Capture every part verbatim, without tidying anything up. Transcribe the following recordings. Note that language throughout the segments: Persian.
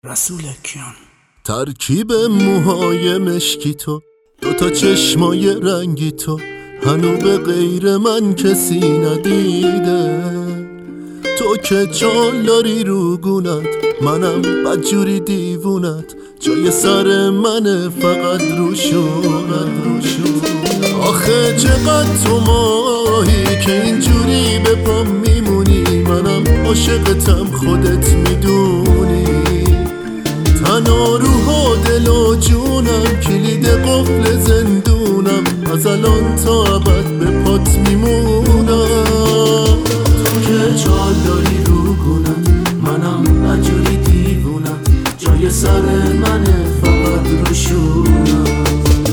رسول کیان. ترکیب موهای مشکی تو، دوتا چشمای رنگی تو، هنو به غیر من کسی ندیده. تو که چال داری رو گونت، منم بدجوری دیوونت، جای سر منه فقط روشونت روشونت. آخه چقدر تو ماهی که اینجوری به پام میمونی، منم عاشقتم خودت میدونی. تن و روح و دل و جونم، کلید قفل زندونم، از الان تا ابد به پات میمونم. تو که چال داری رو گونت، منم نجوری دیوونت، جای سر منه فقط روشونم.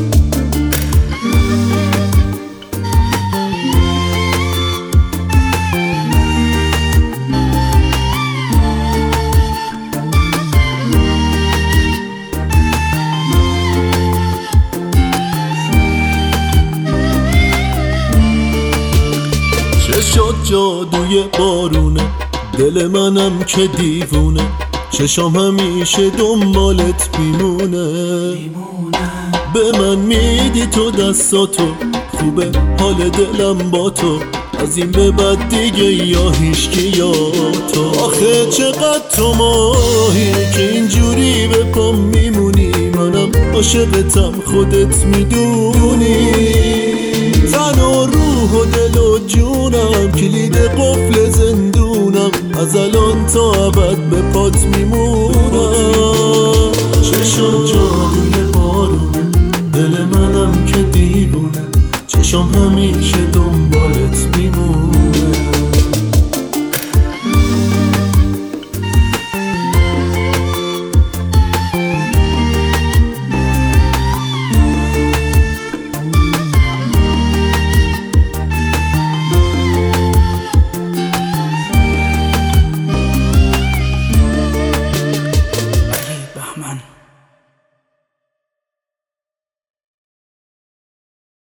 چشات جادوی بارونه، دل منم که دیوونه، چشام همیشه دنبالت میمونه. به من میدی تو دستاتو، خوبه حال دلم با تو، از این به بعد دیگه یا هیچکی یا تو. آخه چقدر تو ماهی که اینجوری به پام میمونی، منم عاشقتم خودت میدونی. تن و روح و دل و جونم، کلید قفل زندونم، از الان تا ابد به پات میمونم.